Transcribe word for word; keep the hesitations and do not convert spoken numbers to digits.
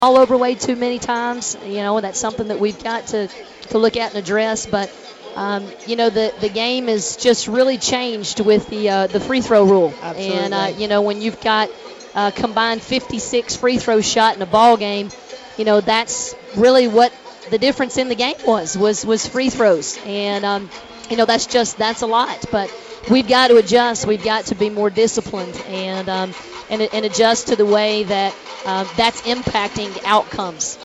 all over way too many times. You know, and that's something that we've got to, to look at and address. But um, you know, the, the game is just really changed with the uh, the free throw rule. Absolutely. And uh, you know, when you've got uh, combined fifty-six free throws shot in a ball game, you know, that's really what the difference in the game was was was free throws. And um, you know, that's just that's a lot. But we've got to adjust. We've got to be more disciplined and um, and, and adjust to the way that uh, that's impacting outcomes.